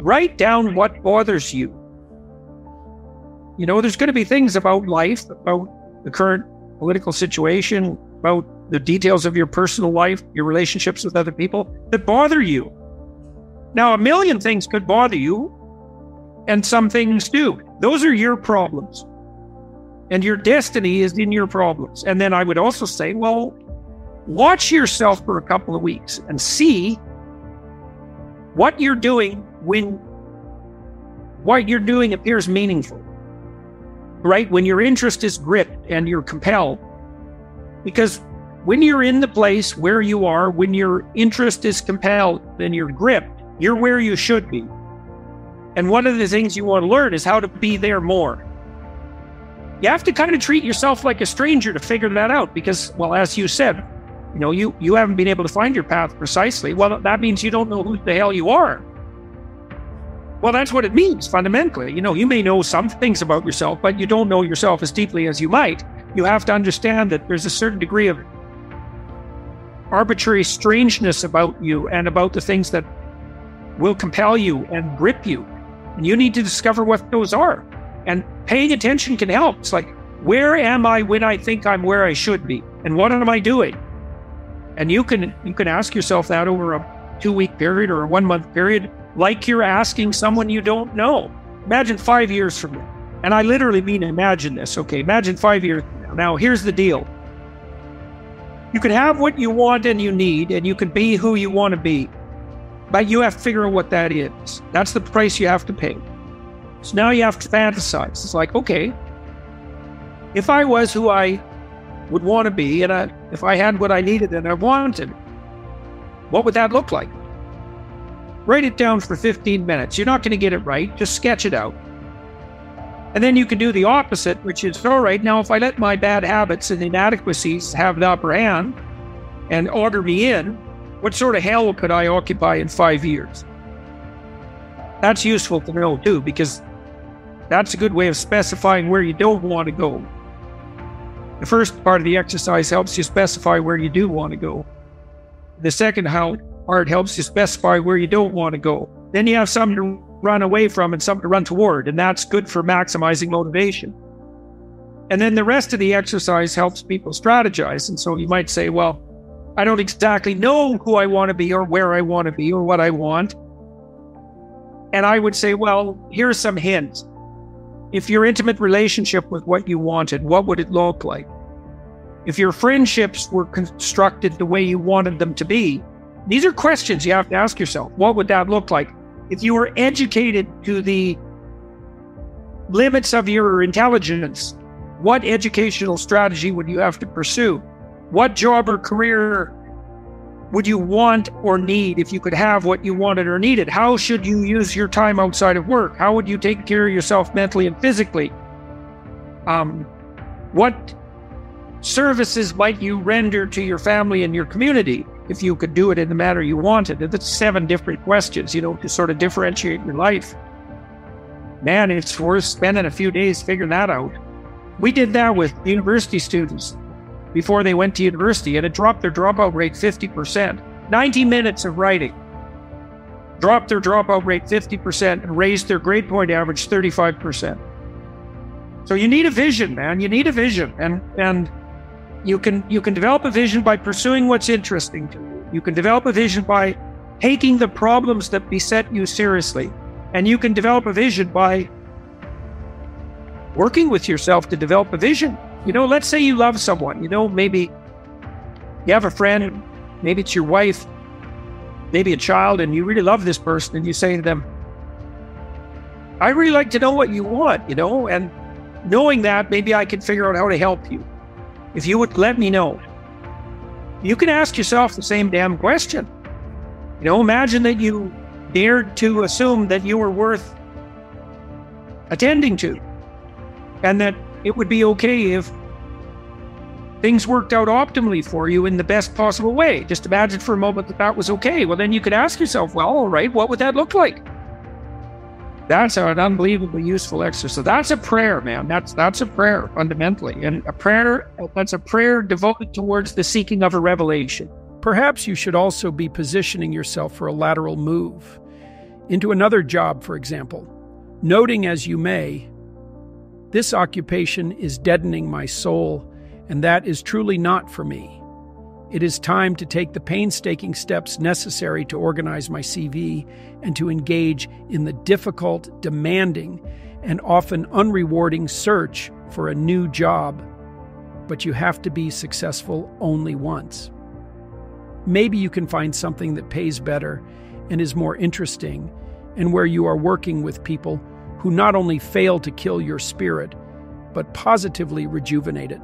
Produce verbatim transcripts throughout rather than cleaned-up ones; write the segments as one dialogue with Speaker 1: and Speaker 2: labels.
Speaker 1: Write down what bothers you. You know, there's going to be things about life, about the current political situation, about the details of your personal life, your relationships with other people that bother you. Now, a million things could bother you, and some things do. Those are your problems. And your destiny is in your problems. And then I would also say, well, watch yourself for a couple of weeks and see what you're doing when what you're doing appears meaningful, right? When your interest is gripped and you're compelled. Because when you're in the place where you are, when your interest is compelled and you're gripped, you're where you should be. And one of the things you want to learn is how to be there more. You have to kind of treat yourself like a stranger to figure that out because, well, as you said, you know, you, you haven't been able to find your path precisely. Well, that means you don't know who the hell you are. Well, that's what it means fundamentally. You know, you may know some things about yourself, but you don't know yourself as deeply as you might. You have to understand that there's a certain degree of arbitrary strangeness about you and about the things that will compel you and grip you. And you need to discover what those are. And paying attention can help. It's like, where am I when I think I'm where I should be? And what am I doing? And you can you can ask yourself that over a two-week period or a one-month period, like you're asking someone you don't know. Imagine five years from now. And I literally mean imagine this, okay? Imagine five years from now. Now, here's the deal. You can have what you want and you need, and you can be who you want to be. But you have to figure out what that is. That's the price you have to pay. So now you have to fantasize. It's like, okay, if I was who I would want to be, and I, if I had what I needed and I wanted, what would that look like? Write it down for fifteen minutes. You're not going to get it right. Just sketch it out. And then you can do the opposite, which is, all right, now if I let my bad habits and inadequacies have the upper hand and order me in, what sort of hell could I occupy in five years? That's useful to know too, because that's a good way of specifying where you don't want to go. The first part of the exercise helps you specify where you do want to go. The second part helps you specify where you don't want to go. Then you have something to run away from and something to run toward, and that's good for maximizing motivation. And then the rest of the exercise helps people strategize. And so you might say, well, I don't exactly know who I want to be or where I want to be or what I want. And I would say, well, here's some hints. If your intimate relationship with what you wanted, what would it look like? If your friendships were constructed the way you wanted them to be, these are questions you have to ask yourself. What would that look like? If you were educated to the limits of your intelligence, what educational strategy would you have to pursue? What job or career would you want or need if you could have what you wanted or needed? How should you use your time outside of work? How would you take care of yourself mentally and physically? Um, what services might you render to your family and your community if you could do it in the manner you wanted? And that's seven different questions, you know, to sort of differentiate your life. Man, it's worth spending a few days figuring that out. We did that with university students before they went to university, and it dropped their dropout rate fifty percent. ninety minutes of writing dropped their dropout rate fifty percent and raised their grade point average thirty-five percent. So you need a vision, man. You need a vision. And and you can you can develop a vision by pursuing what's interesting to you. You can develop a vision by taking the problems that beset you seriously. And you can develop a vision by working with yourself to develop a vision. You know, let's say you love someone, you know, maybe you have a friend, maybe it's your wife, maybe a child, and you really love this person, and you say to them, I really like to know what you want, you know, and knowing that, maybe I can figure out how to help you. If you would let me know. You can ask yourself the same damn question. You know, imagine that you dared to assume that you were worth attending to, and that it would be okay if things worked out optimally for you in the best possible way. Just imagine for a moment that that was okay. Well, then you could ask yourself, well, all right, what would that look like? That's an unbelievably useful exercise. That's a prayer, man. That's that's a prayer, fundamentally. And a prayer, that's a prayer devoted towards the seeking of a revelation.
Speaker 2: Perhaps you should also be positioning yourself for a lateral move. into another job, for example, noting as you may, "This occupation is deadening my soul, and that is truly not for me. It is time to take the painstaking steps necessary to organize my C V and to engage in the difficult, demanding, and often unrewarding search for a new job. But you have to be successful only once." Maybe you can find something that pays better and is more interesting, and where you are working with people who not only fail to kill your spirit, but positively rejuvenate it.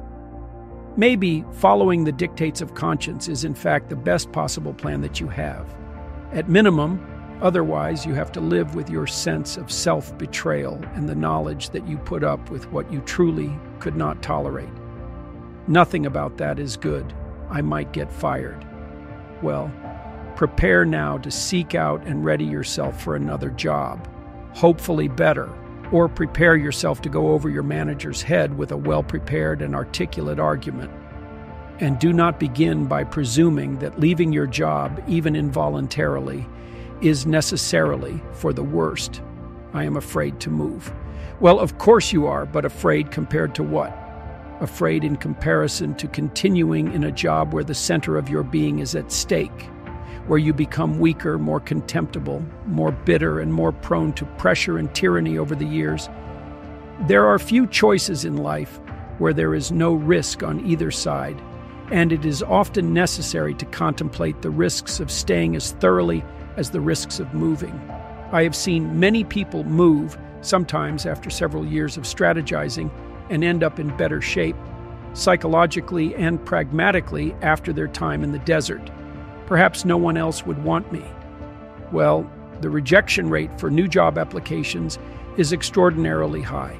Speaker 2: Maybe following the dictates of conscience is in fact the best possible plan that you have. At minimum, otherwise you have to live with your sense of self-betrayal and the knowledge that you put up with what you truly could not tolerate. Nothing about that is good. I might get fired. Well, prepare now to seek out and ready yourself for another job, hopefully better, or prepare yourself to go over your manager's head with a well-prepared and articulate argument. And do not begin by presuming that leaving your job, even involuntarily, is necessarily for the worst. "I am afraid to move." Well, of course you are, but afraid compared to what? Afraid in comparison to continuing in a job where the center of your being is at stake, where you become weaker, more contemptible, more bitter, and more prone to pressure and tyranny over the years. There are few choices in life where there is no risk on either side, and it is often necessary to contemplate the risks of staying as thoroughly as the risks of moving. I have seen many people move, sometimes after several years of strategizing, and end up in better shape, psychologically and pragmatically, after their time in the desert. Perhaps no one else would want me. Well, the rejection rate for new job applications is extraordinarily high.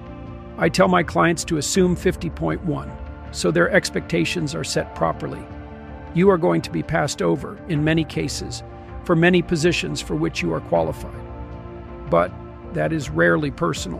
Speaker 2: I tell my clients to assume fifty point one, so their expectations are set properly. You are going to be passed over, in many cases, for many positions for which you are qualified. But that is rarely personal.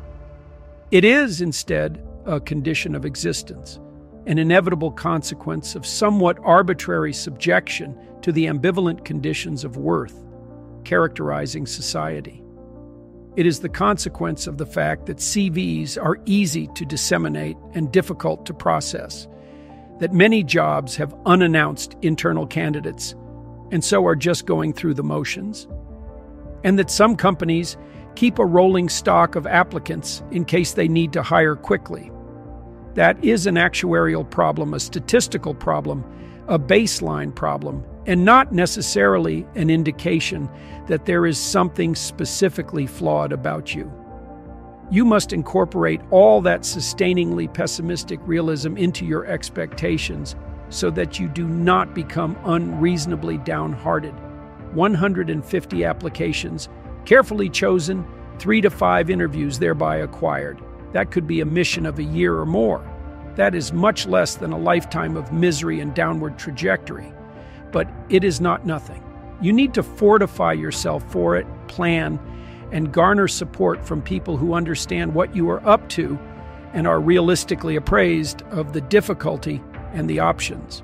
Speaker 2: It is, instead, a condition of existence, an inevitable consequence of somewhat arbitrary subjection to the ambivalent conditions of worth characterizing society. It is the consequence of the fact that C Vs are easy to disseminate and difficult to process, that many jobs have unannounced internal candidates and so are just going through the motions, and that some companies keep a rolling stock of applicants in case they need to hire quickly. That is an actuarial problem, a statistical problem, a baseline problem, and not necessarily an indication that there is something specifically flawed about you. You must incorporate all that sustainingly pessimistic realism into your expectations so that you do not become unreasonably downhearted. one hundred fifty applications, carefully chosen, three to five interviews thereby acquired. That could be a mission of a year or more. That is much less than a lifetime of misery and downward trajectory. But it is not nothing. You need to fortify yourself for it, plan, and garner support from people who understand what you are up to and are realistically appraised of the difficulty and the options.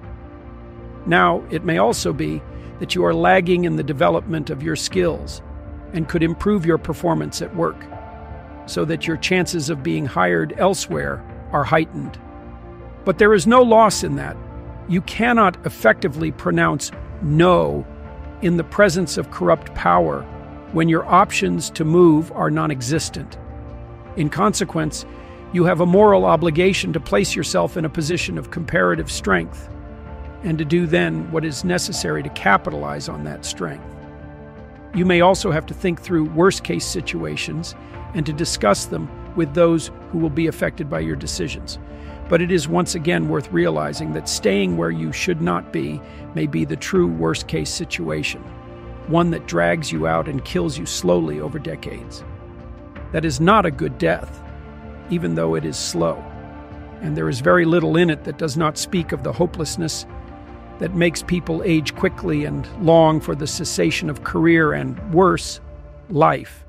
Speaker 2: Now, it may also be that you are lagging in the development of your skills and could improve your performance at work, so that your chances of being hired elsewhere are heightened. But there is no loss in that. You cannot effectively pronounce no in the presence of corrupt power when your options to move are non-existent. In consequence, you have a moral obligation to place yourself in a position of comparative strength, and to do then what is necessary to capitalize on that strength. You may also have to think through worst-case situations and to discuss them with those who will be affected by your decisions. But it is once again worth realizing that staying where you should not be may be the true worst-case situation, one that drags you out and kills you slowly over decades. That is not a good death, even though it is slow, and there is very little in it that does not speak of the hopelessness that makes people age quickly and long for the cessation of career and, worse, life.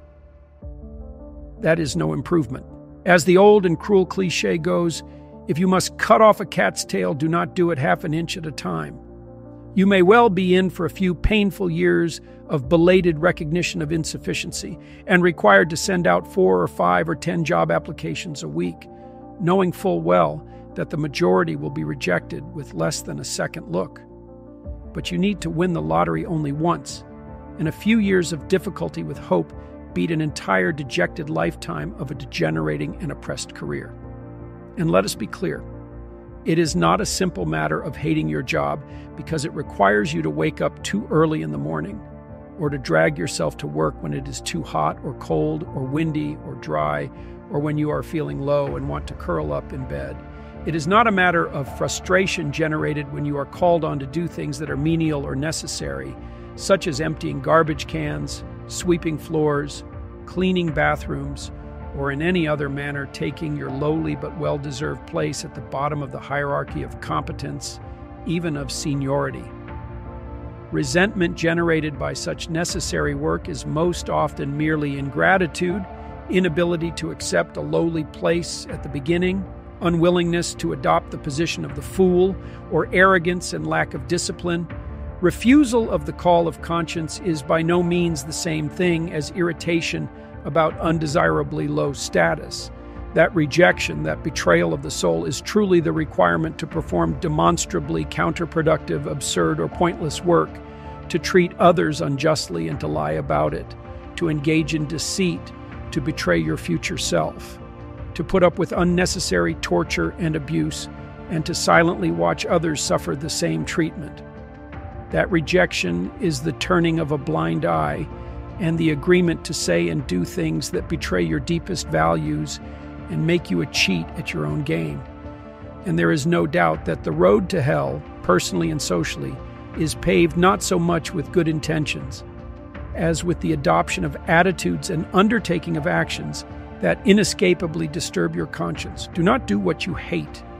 Speaker 2: That is no improvement. As the old and cruel cliche goes, if you must cut off a cat's tail, do not do it half an inch at a time. You may well be in for a few painful years of belated recognition of insufficiency and required to send out four or five or ten job applications a week, knowing full well that the majority will be rejected with less than a second look. But you need to win the lottery only once, and a few years of difficulty with hope beat an entire dejected lifetime of a degenerating and oppressed career. And let us be clear, it is not a simple matter of hating your job because it requires you to wake up too early in the morning, or to drag yourself to work when it is too hot or cold or windy or dry, or when you are feeling low and want to curl up in bed. It is not a matter of frustration generated when you are called on to do things that are menial or necessary, such as emptying garbage cans, sweeping floors, cleaning bathrooms, or in any other manner taking your lowly but well-deserved place at the bottom of the hierarchy of competence, even of seniority. Resentment generated by such necessary work is most often merely ingratitude, inability to accept a lowly place at the beginning, unwillingness to adopt the position of the fool, or arrogance and lack of discipline. Refusal of the call of conscience is by no means the same thing as irritation about undesirably low status. That rejection, that betrayal of the soul, is truly the requirement to perform demonstrably counterproductive, absurd, or pointless work, to treat others unjustly and to lie about it, to engage in deceit, to betray your future self, to put up with unnecessary torture and abuse, and to silently watch others suffer the same treatment. That rejection is the turning of a blind eye and the agreement to say and do things that betray your deepest values and make you a cheat at your own game. And there is no doubt that the road to hell, personally and socially, is paved not so much with good intentions as with the adoption of attitudes and undertaking of actions that inescapably disturb your conscience. Do not do what you hate.